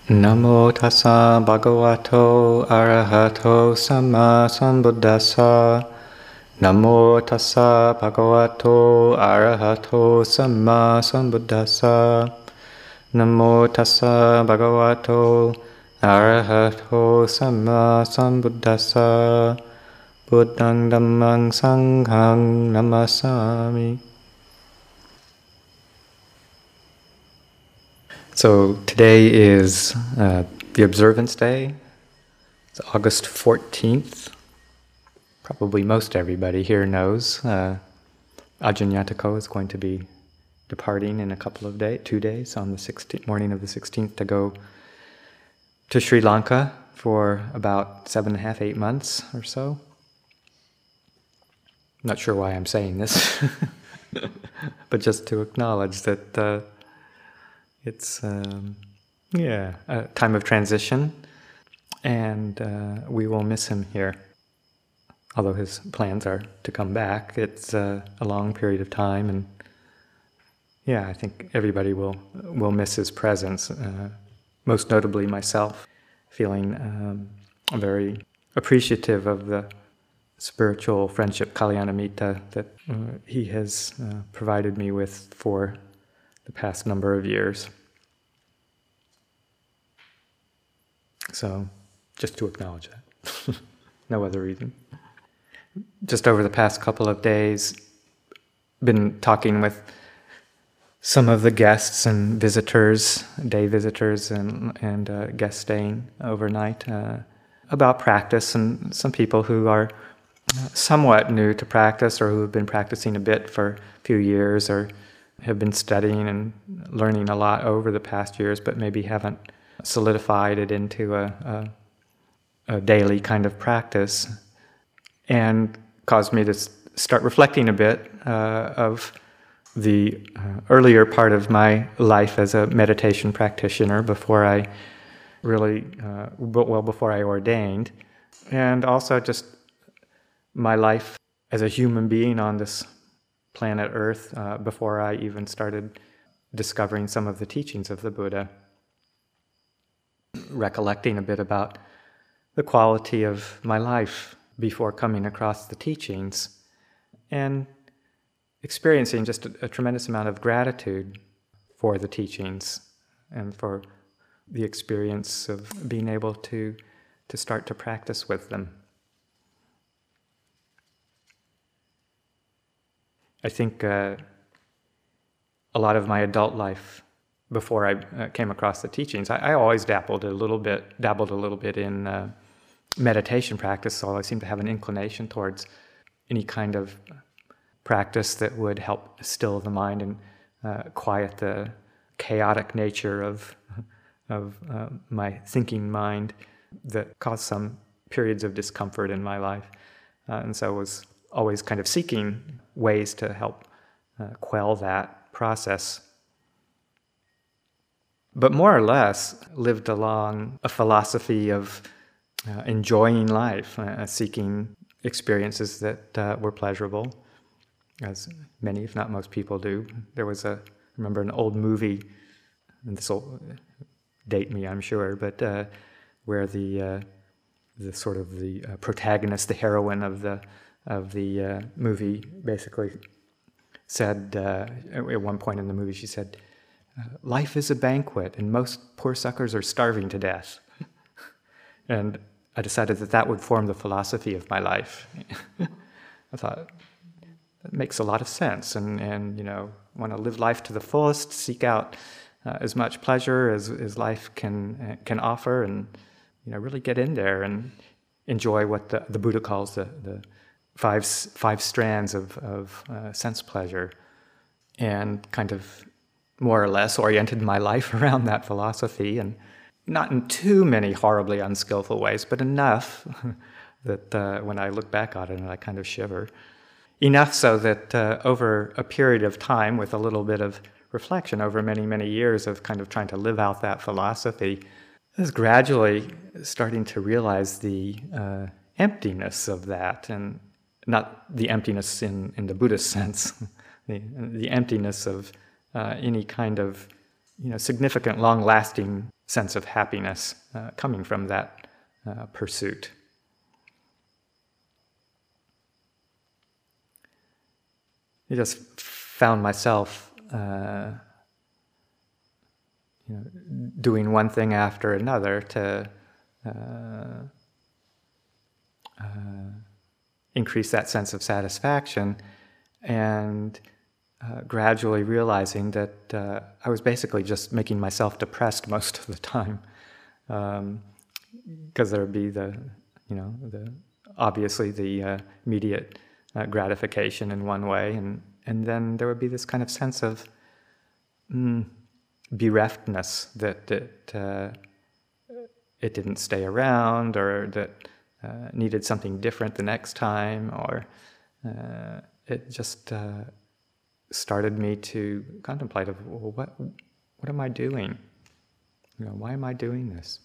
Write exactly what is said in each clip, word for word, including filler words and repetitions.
Namo tassa bhagavato arahato samma sambuddhassa. Namo tassa bhagavato arahato samma sambuddhassa. Namo tassa bhagavato arahato samma sambuddhassa. Buddhang dhammang sanghang namasami. So today is uh, the observance day. It's August fourteenth. Probably most everybody here knows uh, Ajahn Yatako is going to be departing in a couple of days, two days, on the sixteenth, morning of the sixteenth, to go to Sri Lanka for about seven and a half, eight months or so. Not sure why I'm saying this, but just to acknowledge that uh, it's, um, yeah, a time of transition, and uh, we will miss him here. Although his plans are to come back, it's uh, a long period of time, and yeah, I think everybody will will miss his presence. Uh, most notably myself, feeling um, very appreciative of the spiritual friendship Kalyanamitta that uh, he has uh, provided me with for the past number of years. So, just to acknowledge that. No other reason. Just over the past couple of days, been talking with some of the guests and visitors, day visitors and, and uh, guests staying overnight, uh, about practice, and some people who are somewhat new to practice or who have been practicing a bit for a few years or have been studying and learning a lot over the past years, but maybe haven't solidified it into a, a, a daily kind of practice, and caused me to start reflecting a bit uh, of the uh, earlier part of my life as a meditation practitioner before I really, uh, well, before I ordained, and also just my life as a human being on this planet Earth uh, before I even started discovering some of the teachings of the Buddha. Recollecting a bit about the quality of my life before coming across the teachings, and experiencing just a, a tremendous amount of gratitude for the teachings and for the experience of being able to, to start to practice with them. I think uh, a lot of my adult life before I uh, came across the teachings, I, I always dabbled a little bit, dabbled a little bit in uh, meditation practice, so I seem to have an inclination towards any kind of practice that would help still the mind and uh, quiet the chaotic nature of, of uh, my thinking mind that caused some periods of discomfort in my life. Uh, and so I was always kind of seeking ways to help uh, quell that process. But more or less lived along a philosophy of uh, enjoying life, uh, seeking experiences that uh, were pleasurable, as many, if not most people do. There was a, I remember an old movie, and this will date me, I'm sure, but uh, where the uh, the sort of the uh, protagonist, the heroine of the of the uh, movie, basically said uh, at one point in the movie, she said, "Life is a banquet, and most poor suckers are starving to death." And I decided that that would form the philosophy of my life. I thought, that makes a lot of sense, and, and you know, want to live life to the fullest, seek out uh, as much pleasure as, as life can uh, can offer, and you know, really get in there and enjoy what the, the Buddha calls the, the five five strands of, of uh, sense pleasure, and kind of more or less oriented my life around that philosophy, and not in too many horribly unskillful ways, but enough that uh, when I look back on it, I kind of shiver. Enough so that uh, over a period of time, with a little bit of reflection over many, many years of kind of trying to live out that philosophy, I was gradually starting to realize the uh, emptiness of that, and not the emptiness in, in the Buddhist sense, the, the emptiness of uh, any kind of you know, significant, long-lasting sense of happiness uh, coming from that uh, pursuit. I just found myself uh, you know, doing one thing after another to uh, uh, increase that sense of satisfaction, and uh, gradually realizing that uh, I was basically just making myself depressed most of the time, because um, there would be the, you know, the obviously the uh, immediate uh, gratification in one way, and and then there would be this kind of sense of mm, bereftness that that uh, it didn't stay around, or that uh, needed something different the next time, or uh, it just uh, started me to contemplate of, well, what what am I doing? You know, why am I doing this?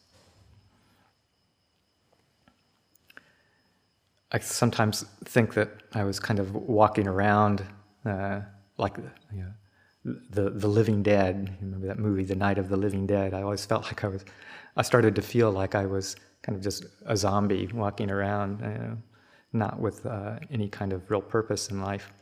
I sometimes think that I was kind of walking around uh, like, you know, the the living dead. You remember that movie, The Night of the Living Dead? I always felt like I was, I started to feel like I was kind of just a zombie walking around, you know, not with uh, any kind of real purpose in life.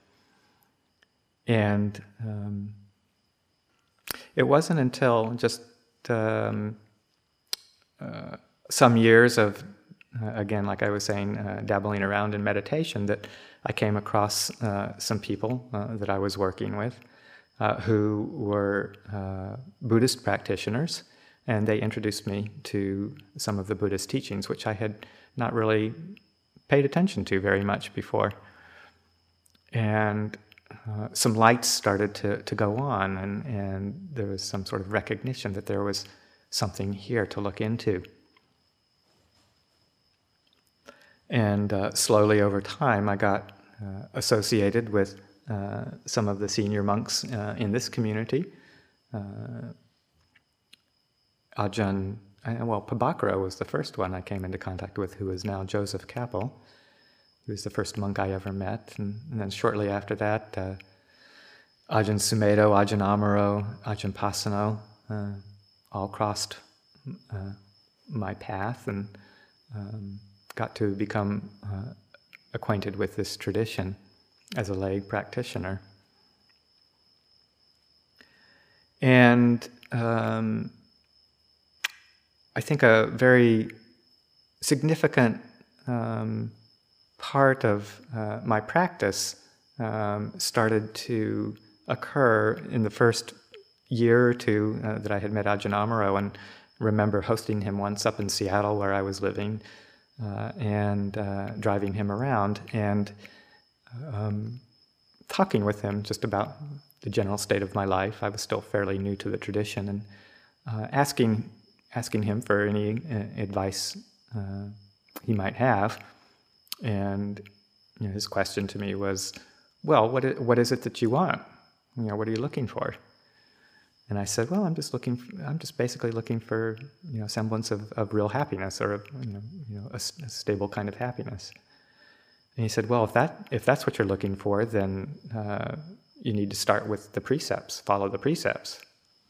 And um, it wasn't until just um, uh, some years of, uh, again, like I was saying, uh, dabbling around in meditation, that I came across uh, some people uh, that I was working with uh, who were uh, Buddhist practitioners, and they introduced me to some of the Buddhist teachings, which I had not really paid attention to very much before. And uh, some lights started to, to go on, and, and there was some sort of recognition that there was something here to look into. And uh, slowly over time, I got uh, associated with uh, some of the senior monks uh, in this community. Uh, Ajahn, well, Pabakara was the first one I came into contact with, who is now Joseph Capel. He was the first monk I ever met. And, and then shortly after that, uh, Ajahn Sumedho, Ajahn Amaro, Ajahn Pasano uh, all crossed uh, my path, and um, got to become uh, acquainted with this tradition as a lay practitioner. And um, I think a very significant um, part of uh, my practice um, started to occur in the first year or two uh, that I had met Ajahn Amaro, and remember hosting him once up in Seattle where I was living, uh, and uh, driving him around and um, talking with him just about the general state of my life. I was still fairly new to the tradition, and uh, asking asking him for any uh, advice uh, he might have. And you know, his question to me was, well, what is, what is it that you want? You know, what are you looking for? And I said, well, I'm just looking. For, I'm just basically looking for, you know, semblance of, of real happiness, or you know, you know, a, a stable kind of happiness. And he said, well, if that if that's what you're looking for, then uh, you need to start with the precepts. Follow the precepts.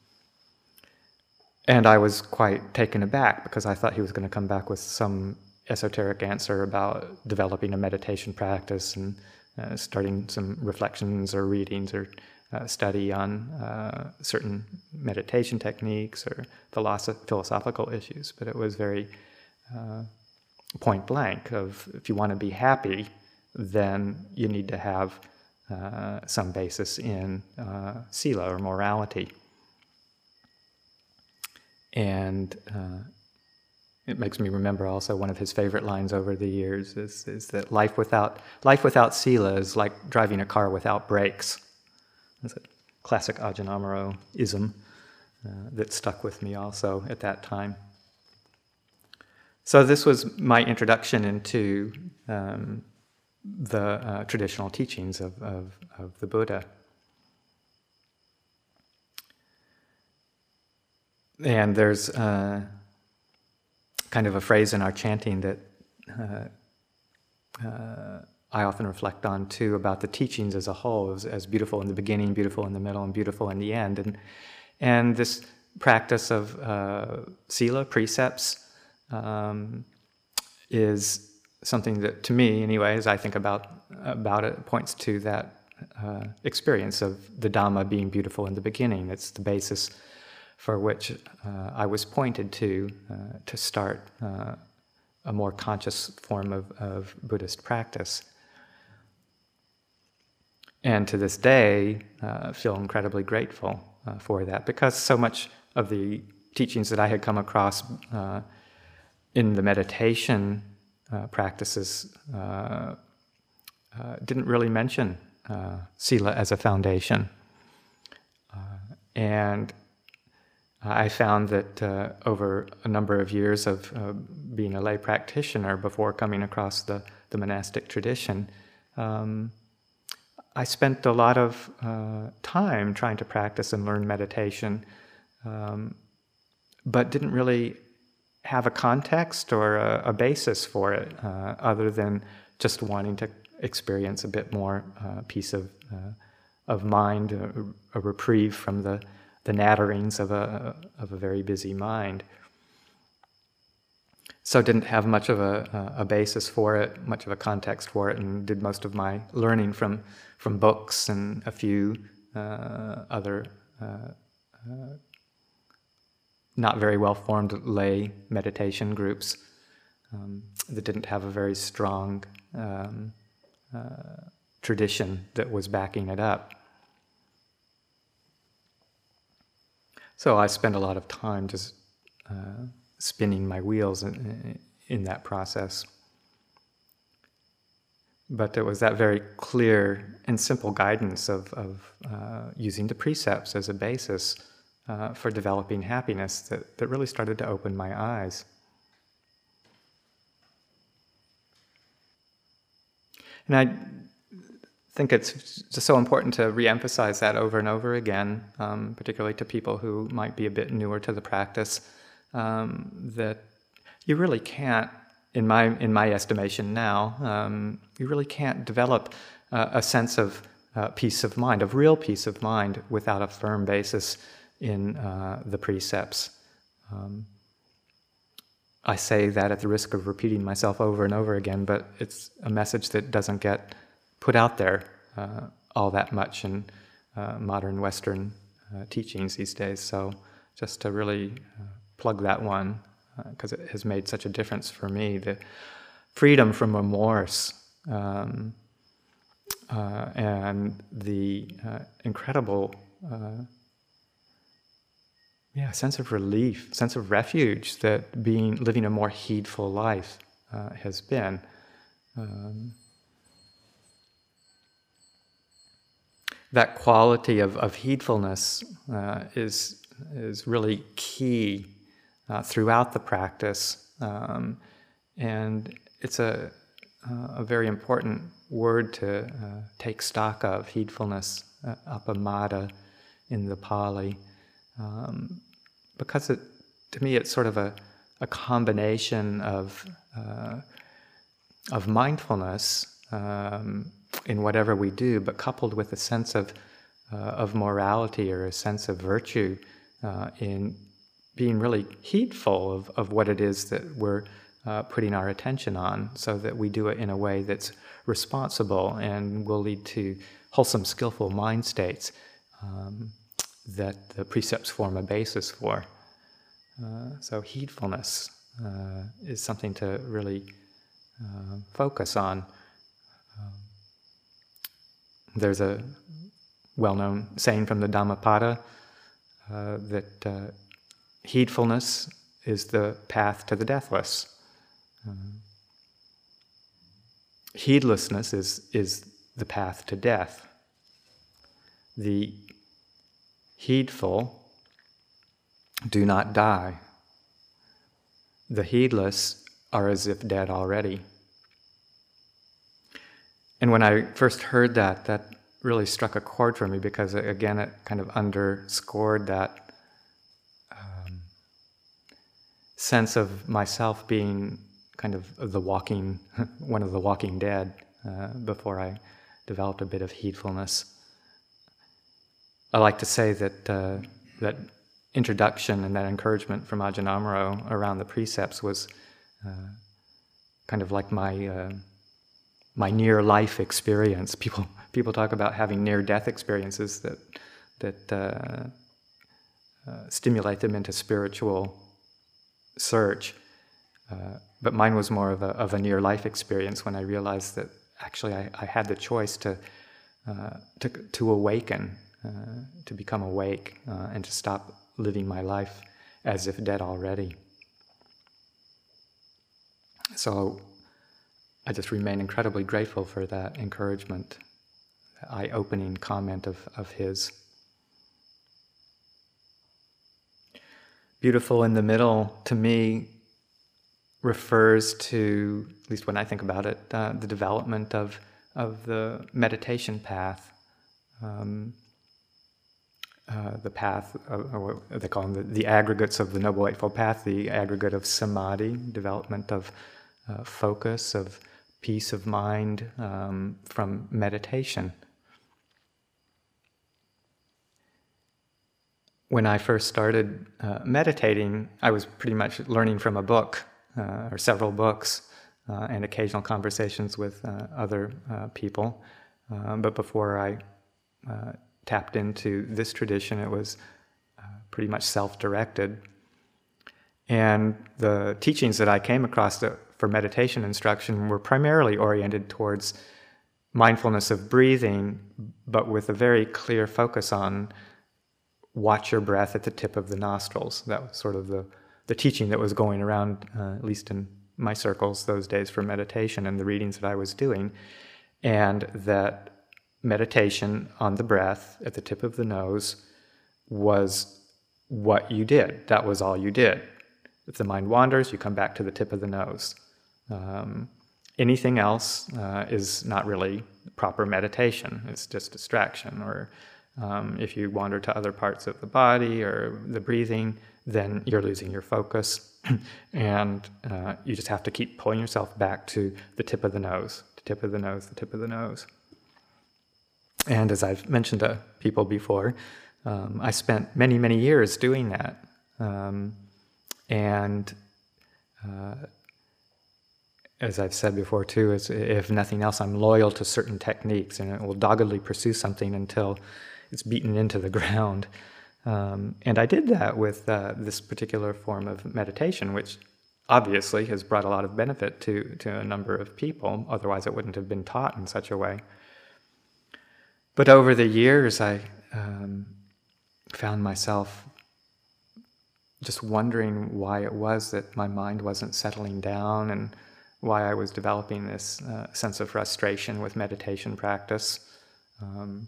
And I was quite taken aback, because I thought he was going to come back with some esoteric answer about developing a meditation practice and uh, starting some reflections or readings or uh, study on uh, certain meditation techniques or philosoph- philosophical issues. But it was very uh, point blank of, if you want to be happy, then you need to have uh, some basis in uh, sila or morality. And uh, it makes me remember also one of his favorite lines over the years is, is that life without life without sila is like driving a car without brakes. That's a classic Ajahn Amaro-ism uh, that stuck with me also at that time. So this was my introduction into um, the uh, traditional teachings of, of, of the Buddha. And there's uh, kind of a phrase in our chanting that uh, uh, I often reflect on too, about the teachings as a whole, as, as beautiful in the beginning, beautiful in the middle, and beautiful in the end. And and this practice of uh, sila, precepts, um, is something that, to me anyway, as I think about, about it, points to that uh, experience of the Dhamma being beautiful in the beginning. It's the basis for which uh, I was pointed to uh, to start uh, a more conscious form of, of Buddhist practice. And to this day, uh, feel incredibly grateful uh, for that, because so much of the teachings that I had come across uh, in the meditation uh, practices uh, uh, didn't really mention uh, sila as a foundation. Uh, and I found that uh, over a number of years of uh, being a lay practitioner before coming across the, the monastic tradition, um, I spent a lot of uh, time trying to practice and learn meditation, um, but didn't really have a context or a, a basis for it, uh, other than just wanting to experience a bit more uh, peace of uh, of mind, a, a reprieve from the the natterings of a of a very busy mind. So didn't have much of a, a basis for it, much of a context for it, and did most of my learning from from books and a few uh, other uh, uh, not very well-formed lay meditation groups um, that didn't have a very strong um, uh, tradition that was backing it up. So I spent a lot of time just uh, spinning my wheels in, in that process. But it was that very clear and simple guidance of, of uh, using the precepts as a basis uh, for developing happiness that, that really started to open my eyes. And I think it's just so important to re-emphasize that over and over again, um, particularly to people who might be a bit newer to the practice, um, that you really can't, in my in my estimation now, um, you really can't develop uh, a sense of uh, peace of mind, of real peace of mind, without a firm basis in uh, the precepts. Um, I say that at the risk of repeating myself over and over again, but it's a message that doesn't get put out there uh, all that much in uh, modern Western uh, teachings these days. So just to really uh, plug that one, because uh, it has made such a difference for me, the freedom from remorse um, uh, and the uh, incredible uh, yeah, sense of relief, sense of refuge that being living a more heedful life uh, has been. Um, that quality of, of heedfulness uh, is is really key uh, throughout the practice, um, and it's a a very important word to uh, take stock of. Heedfulness, uh, appamada, in the Pali, um, because it, to me, it's sort of a a combination of uh, of mindfulness um, in whatever we do, but coupled with a sense of uh, of morality or a sense of virtue uh, in being really heedful of, of what it is that we're uh, putting our attention on, so that we do it in a way that's responsible and will lead to wholesome, skillful mind states um, that the precepts form a basis for. Uh, so heedfulness uh, is something to really uh, focus on. Um, there's a well-known saying from the Dhammapada uh, that uh, heedfulness is the path to the deathless. Uh, heedlessness is, is the path to death. The heedful do not die. The heedless are as if dead already. And when I first heard that, that really struck a chord for me, because again, it kind of underscored that um, sense of myself being kind of the walking, one of the walking dead, uh, before I developed a bit of heedfulness. I like to say that uh, that introduction and that encouragement from Ajahn Amaro around the precepts was uh, kind of like my uh, my near life experience. People people talk about having near death experiences that that uh, uh, stimulate them into spiritual search. Uh, but mine was more of a of a near life experience when I realized that actually I, I had the choice to uh, to to awaken, uh, to become awake, uh, and to stop living my life as if dead already. So I just remain incredibly grateful for that encouragement, that eye-opening comment of, of his. Beautiful in the Middle, to me, refers to, at least when I think about it, uh, the development of, of the meditation path. Um, Uh, the path, of, or what they call them, the, the aggregates of the Noble Eightfold Path, the aggregate of samadhi, development of uh, focus, of peace of mind um, from meditation. When I first started uh, meditating, I was pretty much learning from a book, uh, or several books, uh, and occasional conversations with uh, other uh, people. Uh, but before I uh, tapped into this tradition, it was uh, pretty much self-directed. And the teachings that I came across that, for meditation instruction were primarily oriented towards mindfulness of breathing, but with a very clear focus on watch your breath at the tip of the nostrils. That was sort of the, the teaching that was going around, uh, at least in my circles those days for meditation and the readings that I was doing. And that meditation on the breath at the tip of the nose was what you did. That was all you did. If the mind wanders, you come back to the tip of the nose. Um, anything else uh, is not really proper meditation. It's just distraction. Or um, if you wander to other parts of the body or the breathing, then you're losing your focus. And uh, you just have to keep pulling yourself back to the tip of the nose, the tip of the nose, the tip of the nose. And as I've mentioned to people before, um, I spent many, many years doing that. Um, and uh, as I've said before too, is if nothing else, I'm loyal to certain techniques, and it will doggedly pursue something until it's beaten into the ground. Um, and I did that with uh, this particular form of meditation, which obviously has brought a lot of benefit to, to a number of people. Otherwise, it wouldn't have been taught in such a way. But over the years, I um, found myself just wondering why it was that my mind wasn't settling down, and why I was developing this uh, sense of frustration with meditation practice. Um,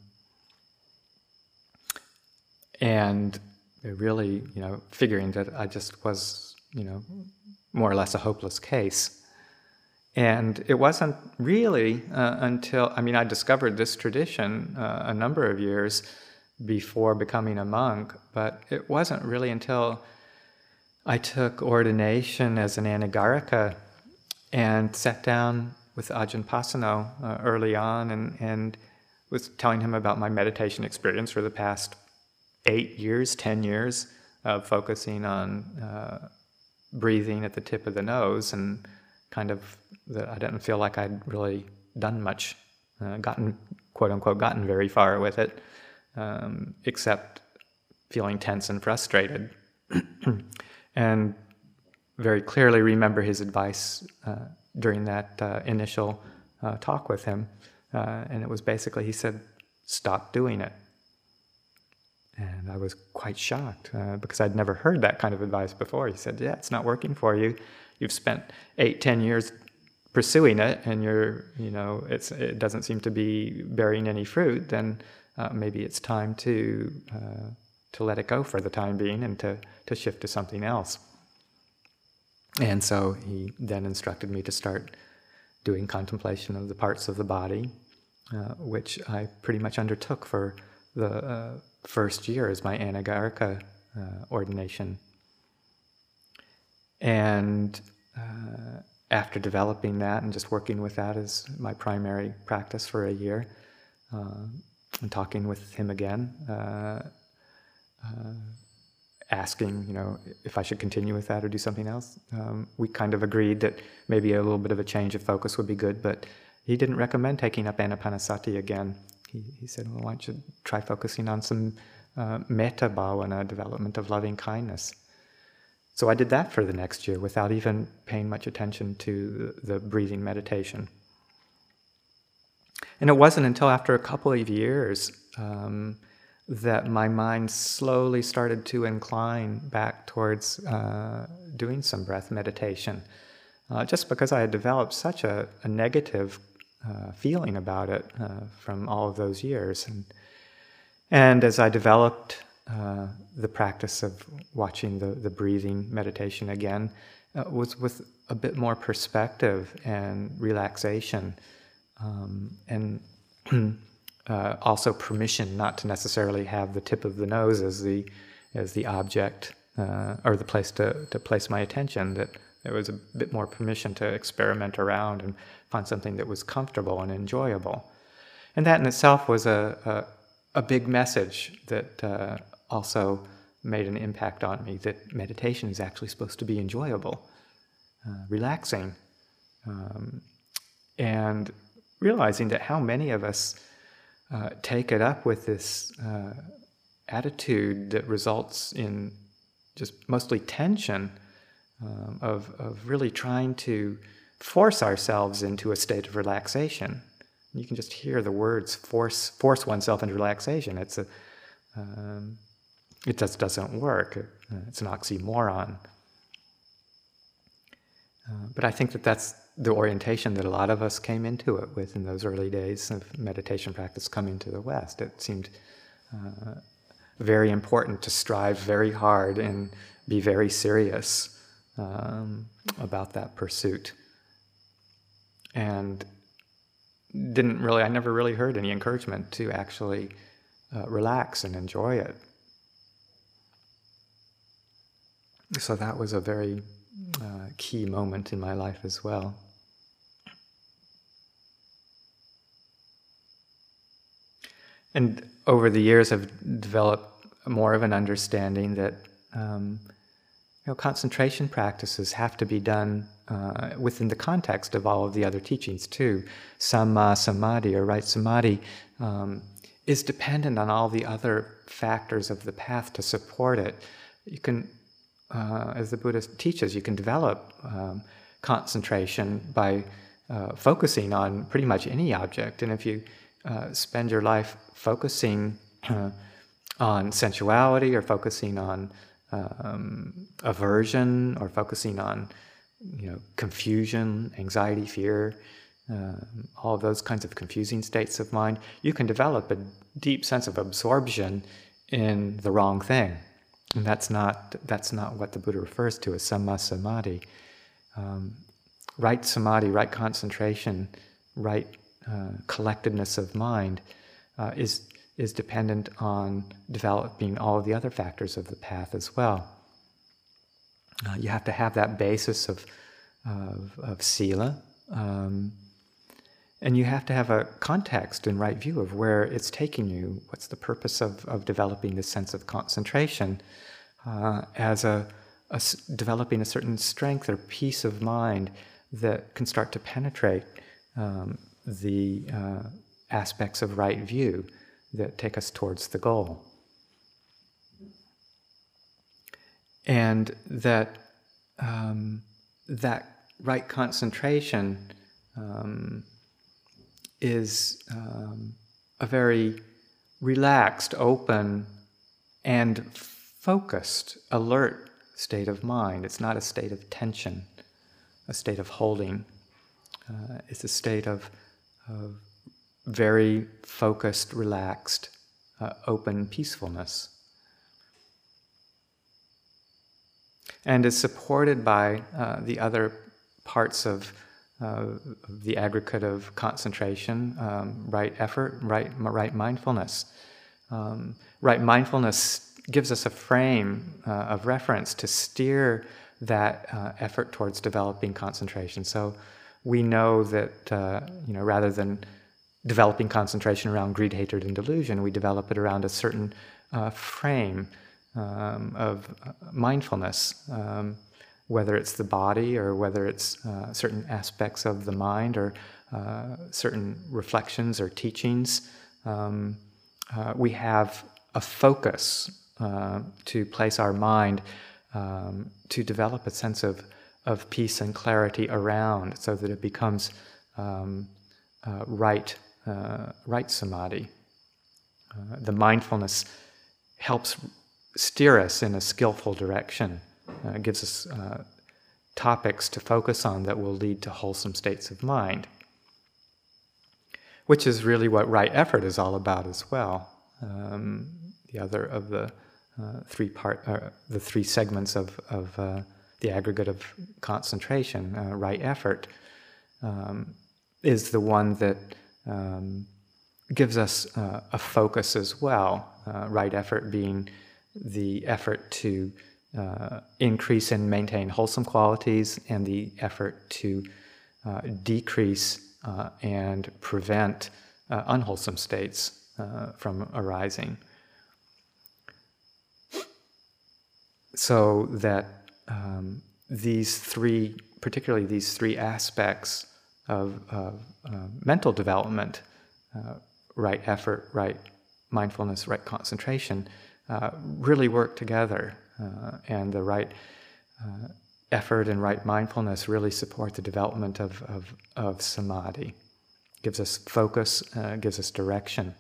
and really, you know, figuring that I just was, you know, more or less a hopeless case. And it wasn't really uh, until, I mean, I discovered this tradition uh, a number of years before becoming a monk, but it wasn't really until I took ordination as an anagarika and sat down with Ajahn Pasano uh, early on and, and was telling him about my meditation experience for the past eight years, ten years of focusing on uh, breathing at the tip of the nose, and kind of that I didn't feel like I'd really done much, uh, gotten, quote unquote, gotten very far with it, um, except feeling tense and frustrated. And very clearly remember his advice uh, during that uh, initial uh, talk with him. Uh, and it was basically, he said, stop doing it. And I was quite shocked uh, because I'd never heard that kind of advice before. He said, yeah, it's not working for you. You've spent eight, ten years pursuing it, and you're, you know, it's it doesn't seem to be bearing any fruit. Then uh, maybe it's time to uh, to let it go for the time being, and to to shift to something else. And so he then instructed me to start doing contemplation of the parts of the body, uh, which I pretty much undertook for the uh, first year as my anagarika uh, ordination. And uh, after developing that and just working with that as my primary practice for a year, uh, and talking with him again, uh, uh, asking, you know, if I should continue with that or do something else. Um, we kind of agreed that maybe a little bit of a change of focus would be good, but he didn't recommend taking up Anapanasati again. He, he said, well, why don't you try focusing on some uh, metta bhavana, development of loving kindness. So I did that for the next year without even paying much attention to the, the breathing meditation. And it wasn't until after a couple of years um, that my mind slowly started to incline back towards uh, doing some breath meditation. Uh, just because I had developed such a, a negative uh, feeling about it uh, from all of those years. And, and as I developed uh, the practice of watching the, the breathing meditation again, uh, was with a bit more perspective and relaxation. Um, and uh, also permission not to necessarily have the tip of the nose as the as the object uh, or the place to, to place my attention, that there was a bit more permission to experiment around and find something that was comfortable and enjoyable. And that in itself was a, a, a big message that uh, also made an impact on me, that meditation is actually supposed to be enjoyable, uh, relaxing, um, and realizing that how many of us uh, take it up with this uh, attitude that results in just mostly tension, um, of, of really trying to force ourselves into a state of relaxation. You can just hear the words force force oneself into relaxation. It's a, um, it just doesn't work. It's an oxymoron. Uh, but I think that that's the orientation that a lot of us came into it with in those early days of meditation practice coming to the West. It seemed uh, very important to strive very hard and be very serious um, about that pursuit. And didn't really, I never really heard any encouragement to actually uh, relax and enjoy it. So that was a very uh, key moment in my life as well. And over the years, I've developed more of an understanding that um, you know, concentration practices have to be done uh, within the context of all of the other teachings too. Samma samadhi, or right samadhi, um, is dependent on all the other factors of the path to support it. You can, uh, as the Buddha teaches, you can develop um, concentration by uh, focusing on pretty much any object. And if you uh, spend your life focusing uh, on sensuality, or focusing on um, aversion, or focusing on, you know, confusion, anxiety, fear, uh, all of those kinds of confusing states of mind, you can develop a deep sense of absorption in the wrong thing. And that's not that's not what the Buddha refers to as samma samadhi. Um, right samadhi, right concentration, right uh, collectedness of mind uh, is is dependent on developing all of the other factors of the path as well. Uh, you have to have that basis of of, of sila, um, and you have to have a context and right view of where it's taking you. What's the purpose of, of developing this sense of concentration uh, as a, a developing a certain strength or peace of mind that can start to penetrate um, the uh, aspects of right view that take us towards the goal. And that um, that right concentration um, is um, a very relaxed, open, and focused, alert state of mind. It's not a state of tension, a state of holding. Uh, it's a state of, of very focused, relaxed, uh, open peacefulness. And is supported by uh, the other parts of uh, the aggregate of concentration, um, right effort, right, right mindfulness. Um, right mindfulness gives us a frame uh, of reference to steer that uh, effort towards developing concentration. So we know that, uh, you know, rather than developing concentration around greed, hatred, and delusion, we develop it around a certain uh, frame um, of mindfulness, um, whether it's the body or whether it's uh, certain aspects of the mind or uh, certain reflections or teachings. Um, uh, we have a focus uh, to place our mind um, to develop a sense of, of peace and clarity around, so that it becomes um, uh, right, uh, right samadhi. Uh, the mindfulness helps steer us in a skillful direction. Uh, it gives us uh, topics to focus on that will lead to wholesome states of mind, which is really what right effort is all about as well. Um, the other of the uh, three part, uh, the three segments of, of uh, the aggregate of concentration, uh, right effort, um, is the one that um, gives us uh, a focus as well. Uh, right effort being the effort to uh, increase and maintain wholesome qualities, and the effort to uh, decrease uh, and prevent uh, unwholesome states uh, from arising. So that um, these three, particularly these three aspects of, of uh, mental development, uh, right effort, right mindfulness, right concentration, uh, really work together. Uh, and the right uh, effort and right mindfulness really support the development of, of, of samadhi. Gives us focus, uh, gives us direction.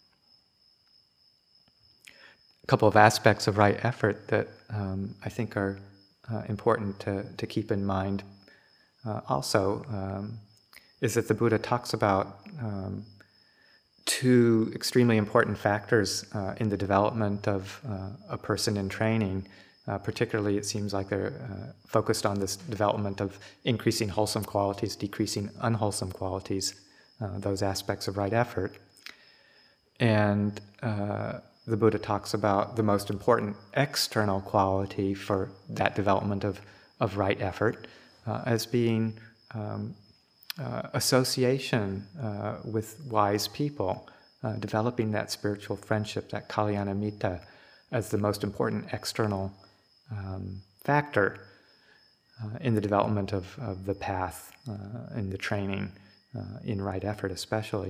A couple of aspects of right effort that um, I think are uh, important to, to keep in mind uh, also um, is that the Buddha talks about um, two extremely important factors uh, in the development of uh, a person in training. Uh, particularly, it seems like they're uh, focused on this development of increasing wholesome qualities, decreasing unwholesome qualities, uh, those aspects of right effort. And uh, the Buddha talks about the most important external quality for that development of, of right effort uh, as being um, uh, association uh, with wise people, uh, developing that spiritual friendship, that Kalyanamitta, as the most important external um, factor uh, in the development of, of the path, uh, in the training, uh, in right effort especially.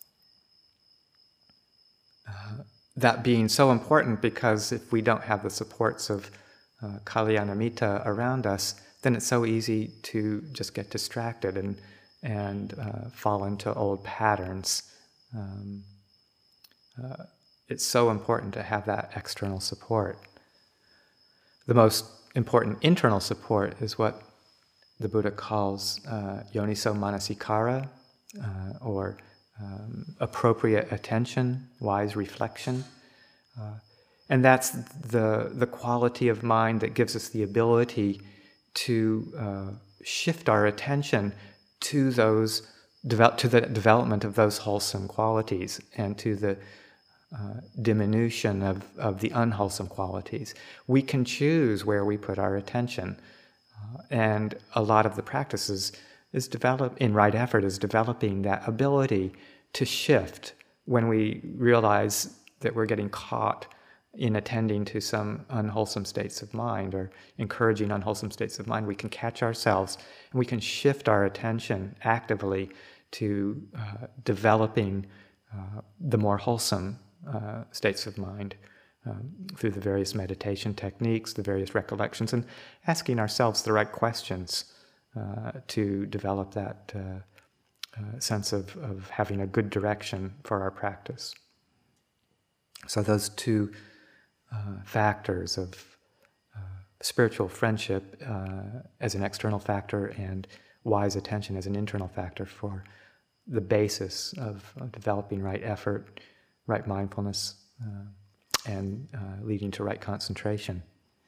Uh, that being so important because if we don't have the supports of uh, Kalyanamitta around us, then it's so easy to just get distracted and and uh, fall into old patterns. Um, uh, it's so important to have that external support. The most important internal support is what the Buddha calls uh, yoniso manasikara, uh, or um, appropriate attention, wise reflection. Uh, and that's the, the quality of mind that gives us the ability to uh, shift our attention to those develop, to the development of those wholesome qualities and to the uh, diminution of, of the unwholesome qualities. We can choose where we put our attention, uh, and a lot of the practices is develop in right effort is developing that ability to shift when we realize that we're getting caught in attending to some unwholesome states of mind or encouraging unwholesome states of mind. We can catch ourselves and we can shift our attention actively to uh, developing uh, the more wholesome uh, states of mind um, through the various meditation techniques, the various recollections, and asking ourselves the right questions uh, to develop that uh, uh, sense of, of having a good direction for our practice. So those two Uh, factors of uh, spiritual friendship uh, as an external factor and wise attention as an internal factor for the basis of, of developing right effort, right mindfulness, uh, and uh, leading to right concentration.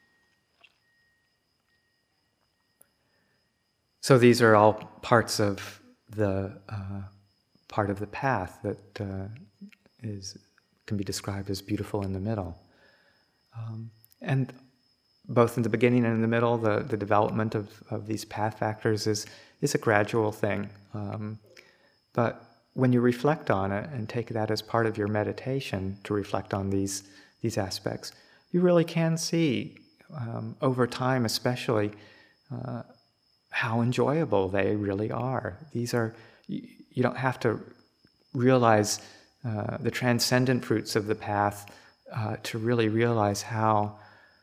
So these are all parts of the uh, part of the path that uh, is can be described as beautiful in the middle. Um, and both in the beginning and in the middle, the, the development of, of these path factors is, is a gradual thing. Um, but when you reflect on it and take that as part of your meditation to reflect on these, these aspects, you really can see um, over time, especially, uh, how enjoyable they really are. These are, you, you don't have to realize uh, the transcendent fruits of the path uh, to really realize how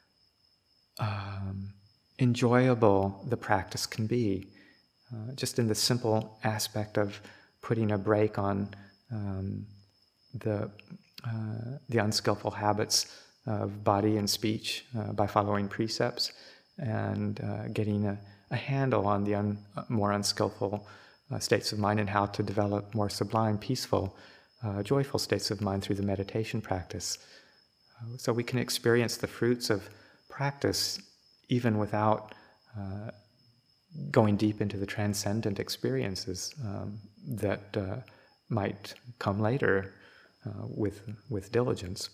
um, enjoyable the practice can be. Uh, just in the simple aspect of putting a brake on um, the uh, the unskillful habits of body and speech uh, by following precepts, and uh, getting a, a handle on the un, more unskillful uh, states of mind, and how to develop more sublime, peaceful, uh, joyful states of mind through the meditation practice. Uh, so we can experience the fruits of practice even without uh, going deep into the transcendent experiences um, that uh, might come later uh, with with diligence.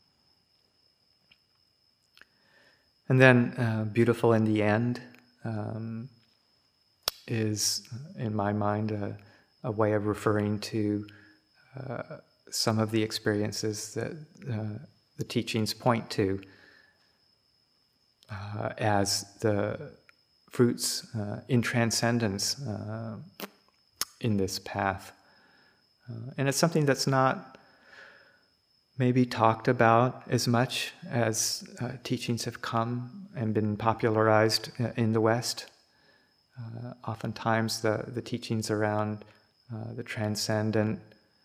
And then, uh, beautiful in the end um, is, in my mind, a, a way of referring to uh, some of the experiences that uh, the teachings point to uh, as the fruits uh, in transcendence uh, in this path. Uh, and it's something that's not maybe talked about as much as uh, teachings have come and been popularized in the West. Uh, oftentimes the, the teachings around uh, the transcendent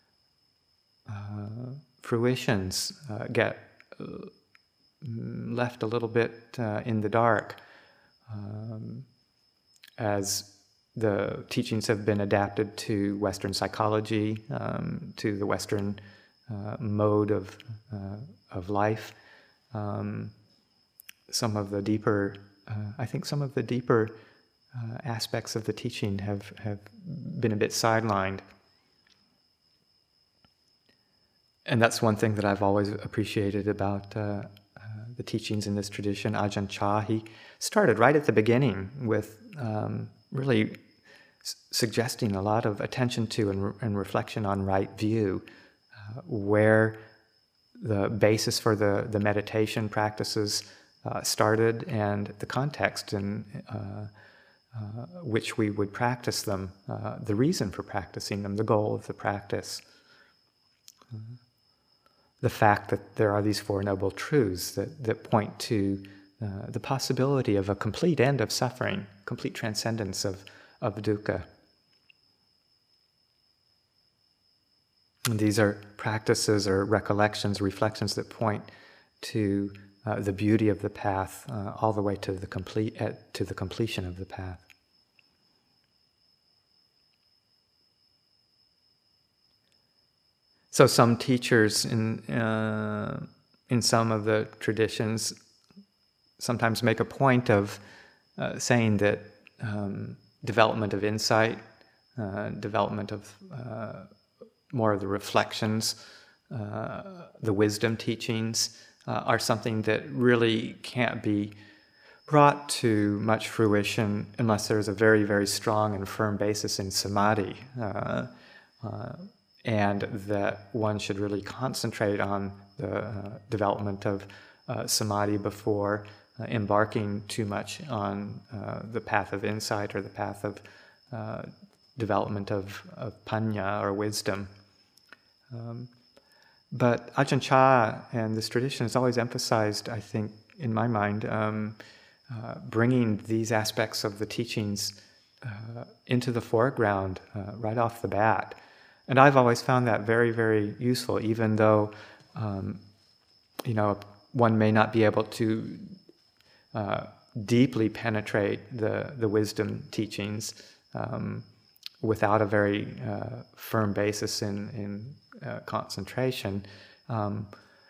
uh, fruitions uh, get uh, left a little bit uh, in the dark um, as the teachings have been adapted to Western psychology, um, to the Western uh, mode of uh, of life. Um, some of the deeper, uh, I think, some of the deeper uh, aspects of the teaching have have been a bit sidelined. And that's one thing that I've always appreciated about uh, uh, the teachings in this tradition. Ajahn Chah, he started right at the beginning with um, really s- suggesting a lot of attention to and, re- and reflection on right view, uh, where the basis for the, the meditation practices uh, started, and the context in uh, uh, which we would practice them, uh, the reason for practicing them, the goal of the practice. Uh, the fact that there are these Four Noble Truths that, that point to uh, the possibility of a complete end of suffering, complete transcendence of, of dukkha. And these are practices or recollections, reflections that point to uh, the beauty of the path, uh, all the way to the complete uh, to the completion of the path. So some teachers in uh, in some of the traditions sometimes make a point of uh, saying that um, development of insight, uh, development of uh, more of the reflections, uh, the wisdom teachings uh, are something that really can't be brought to much fruition unless there's a very, very strong and firm basis in samadhi. Uh, uh, and that one should really concentrate on the uh, development of uh, samadhi before uh, embarking too much on uh, the path of insight or the path of uh, development of, of panya or wisdom. Um, but Ajahn Chah and this tradition has always emphasized, I think, in my mind, um, uh, bringing these aspects of the teachings uh, into the foreground uh, right off the bat. And I've always found that very, very useful, even though, um, you know, one may not be able to uh, deeply penetrate the, the wisdom teachings um, without a very uh, firm basis in, in uh, concentration. Um,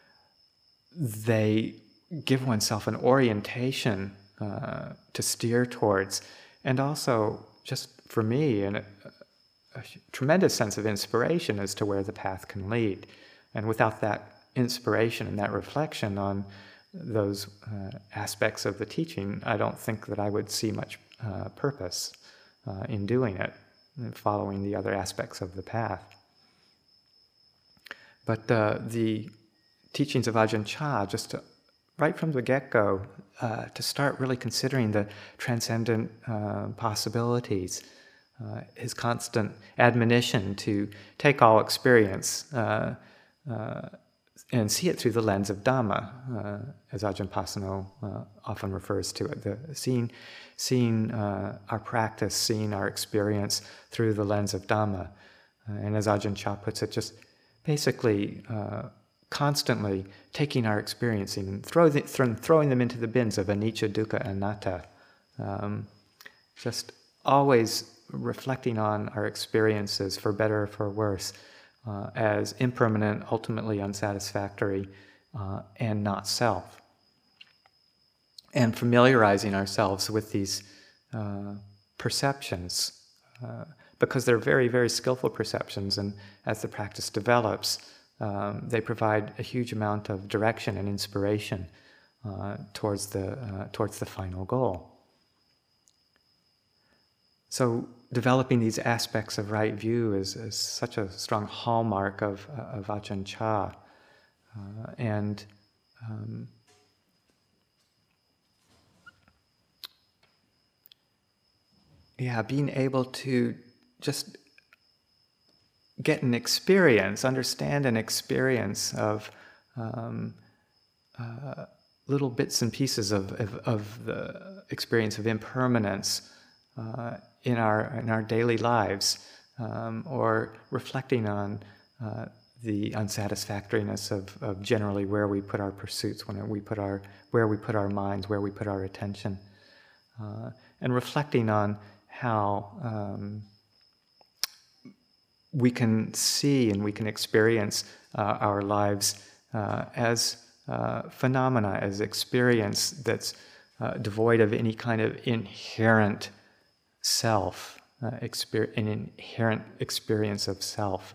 they give oneself an orientation uh, to steer towards, and also, just for me, and a tremendous sense of inspiration as to where the path can lead. And without that inspiration and that reflection on those uh, aspects of the teaching, I don't think that I would see much uh, purpose uh, in doing it, following the other aspects of the path. But uh, the teachings of Ajahn Chah just right from the get-go, uh, to start really considering the transcendent uh, possibilities. Uh, his constant admonition to take all experience uh, uh, and see it through the lens of Dhamma, uh, as Ajahn Pasanno uh, often refers to it, the seeing, seeing uh, our practice, seeing our experience through the lens of Dhamma. Uh, and as Ajahn Chah puts it, just basically uh, constantly taking our experiencing and throw the, th- throwing them into the bins of anicca, dukkha, anatta. Um, just always reflecting on our experiences, for better or for worse, uh, as impermanent, ultimately unsatisfactory, uh, and not self. And familiarizing ourselves with these uh, perceptions, uh, because they're very, very skillful perceptions, and as the practice develops, um, they provide a huge amount of direction and inspiration uh, towards the uh, towards the final goal. So developing these aspects of right view is, is such a strong hallmark of, of Ajahn Chah. Uh, and um, yeah, being able to just get an experience, understand an experience of um, uh, little bits and pieces of, of, of the experience of impermanence uh, in our in our daily lives, um, or reflecting on uh, the unsatisfactoriness of, of generally where we put our pursuits, when we put our where we put our minds, where we put our attention, uh, and reflecting on how um, we can see and we can experience uh, our lives uh, as uh, phenomena, as experience that's uh, devoid of any kind of inherent self, uh, exper- an inherent experience of self.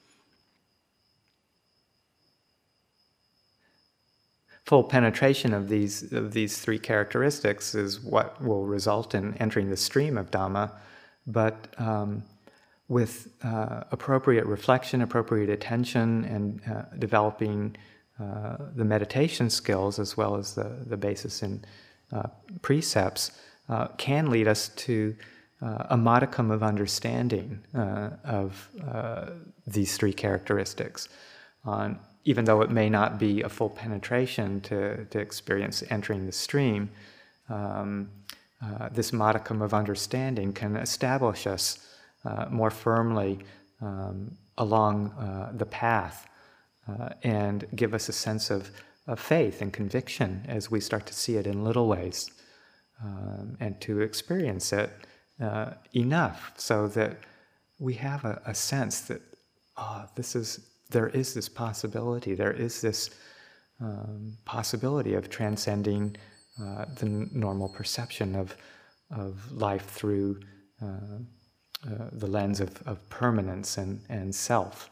Full penetration of these of these three characteristics is what will result in entering the stream of Dhamma, but um, with uh, appropriate reflection, appropriate attention, and uh, developing uh, the meditation skills as well as the, the basis in uh, precepts, uh, can lead us to uh, a modicum of understanding uh, of uh, these three characteristics. On, even though it may not be a full penetration to, to experience entering the stream, um, uh, this modicum of understanding can establish us Uh, more firmly um, along uh, the path uh, and give us a sense of, of faith and conviction as we start to see it in little ways um, and to experience it uh, enough so that we have a, a sense that oh, this is there is this possibility, there is this um, possibility of transcending uh, the n- normal perception of of life through uh, Uh, the lens of, of permanence and, and self.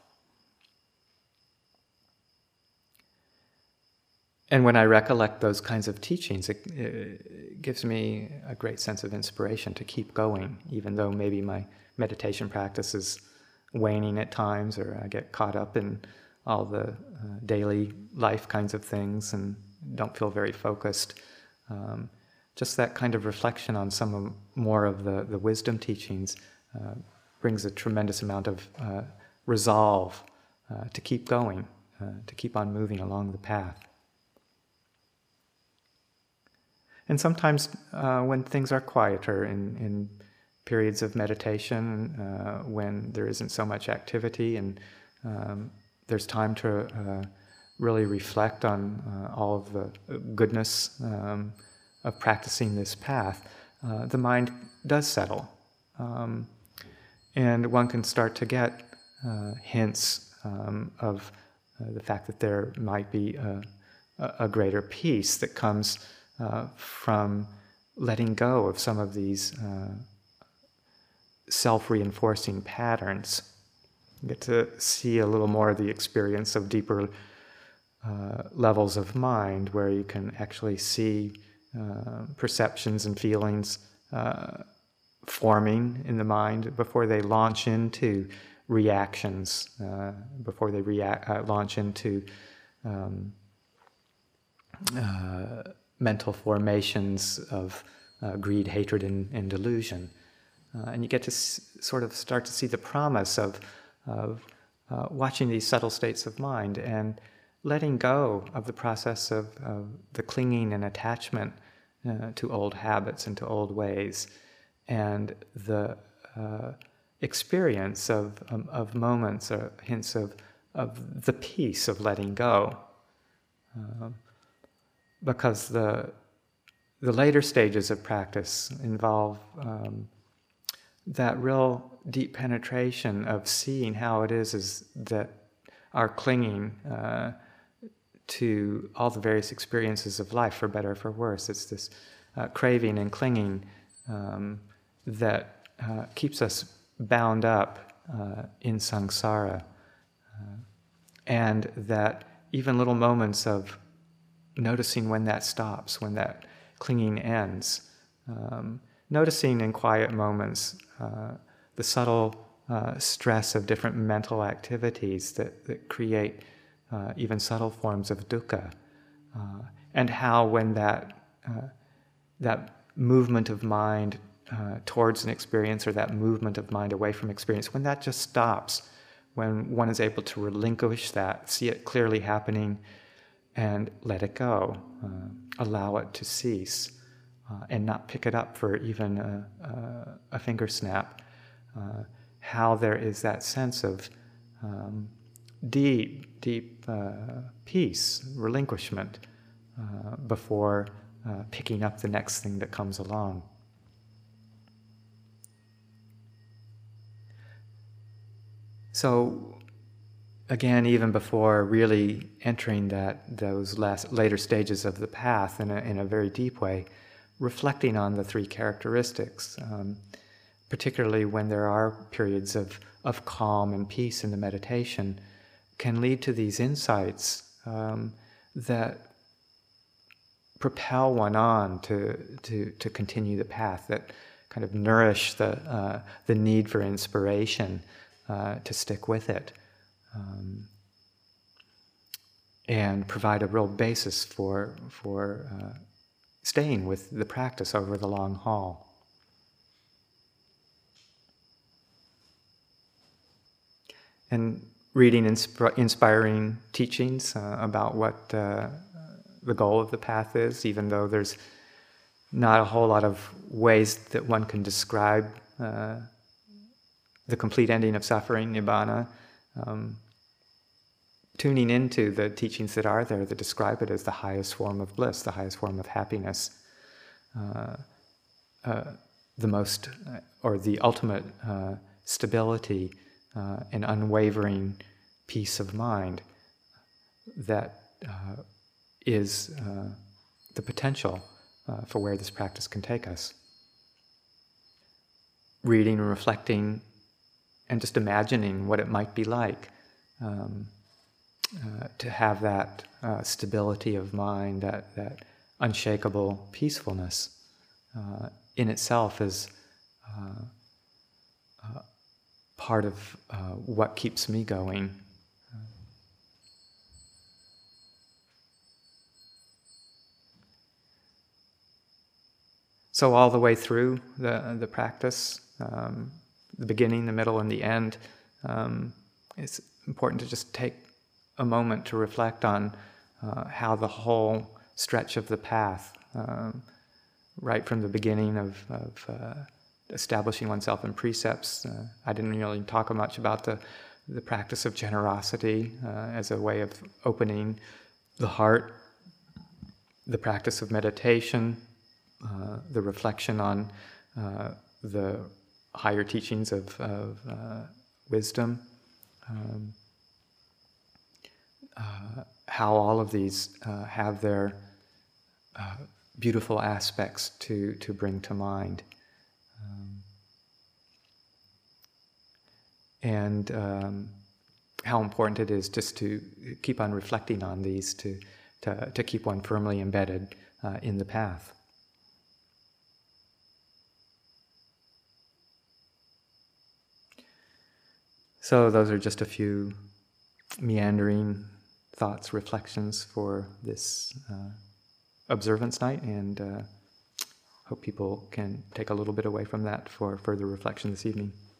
And when I recollect those kinds of teachings, it, it gives me a great sense of inspiration to keep going, even though maybe my meditation practice is waning at times, or I get caught up in all the uh, daily life kinds of things and don't feel very focused. Um, just that kind of reflection on some of, more of the, the wisdom teachings Uh, brings a tremendous amount of uh, resolve uh, to keep going, uh, to keep on moving along the path. And sometimes uh, when things are quieter in, in periods of meditation, uh, when there isn't so much activity and um, there's time to uh, really reflect on uh, all of the goodness um, of practicing this path, uh, the mind does settle. Um, And one can start to get uh, hints um, of uh, the fact that there might be a, a greater peace that comes uh, from letting go of some of these uh, self-reinforcing patterns. You get to see a little more of the experience of deeper uh, levels of mind, where you can actually see uh, perceptions and feelings uh, forming in the mind before they launch into reactions, uh, before they react, uh, launch into um, uh, mental formations of uh, greed, hatred, and, and delusion. Uh, and you get to s- sort of start to see the promise of, of uh, watching these subtle states of mind and letting go of the process of, of the clinging and attachment uh, to old habits and to old ways, and the uh, experience of, um, of moments or hints of, of the peace of letting go. Um, because the, the later stages of practice involve um, that real deep penetration of seeing how it is, is that our clinging uh, to all the various experiences of life, for better or for worse. It's this uh, craving and clinging um, that uh, keeps us bound up uh, in samsara. Uh, and that even little moments of noticing when that stops, when that clinging ends, um, noticing in quiet moments uh, the subtle uh, stress of different mental activities that, that create uh, even subtle forms of dukkha, uh, and how when that uh, that movement of mind uh, towards an experience, or that movement of mind away from experience, when that just stops, when one is able to relinquish that, see it clearly happening, and let it go, uh, allow it to cease, uh, and not pick it up for even a, a, a finger snap, uh, how there is that sense of um, deep, deep uh, peace, relinquishment, uh, before uh, picking up the next thing that comes along. So, again, even before really entering that those last later stages of the path in a, in a very deep way, reflecting on the three characteristics, um, particularly when there are periods of, of calm and peace in the meditation, can lead to these insights um, that propel one on to, to, to continue the path, that kind of nourish the, uh, the need for inspiration uh, to stick with it. Um, and provide a real basis for, for uh, staying with the practice over the long haul. And reading insp- inspiring teachings uh, about what uh, the goal of the path is, even though there's not a whole lot of ways that one can describe uh, the complete ending of suffering, nibbana. Um, tuning into the teachings that are there that describe it as the highest form of bliss, the highest form of happiness, uh, uh, the most, uh, or the ultimate uh, stability uh, and unwavering peace of mind that uh, is uh, the potential uh, for where this practice can take us. Reading and reflecting and just imagining what it might be like um, uh, to have that uh, stability of mind, that, that unshakable peacefulness uh, in itself is uh, uh, part of uh, what keeps me going. So all the way through the, the practice, um, the beginning, the middle, and the end, um, it's important to just take a moment to reflect on uh, how the whole stretch of the path, um, right from the beginning of, of uh, establishing oneself in precepts. Uh, I didn't really talk much about the, the practice of generosity uh, as a way of opening the heart, the practice of meditation, uh, the reflection on uh, the higher teachings of, of uh, wisdom, um, uh, how all of these uh, have their uh, beautiful aspects to, to bring to mind. Um, and um, how important it is just to keep on reflecting on these to, to, to keep one firmly embedded uh, in the path. So those are just a few meandering thoughts, reflections for this uh, observance night, and uh, hope people can take a little bit away from that for further reflection this evening.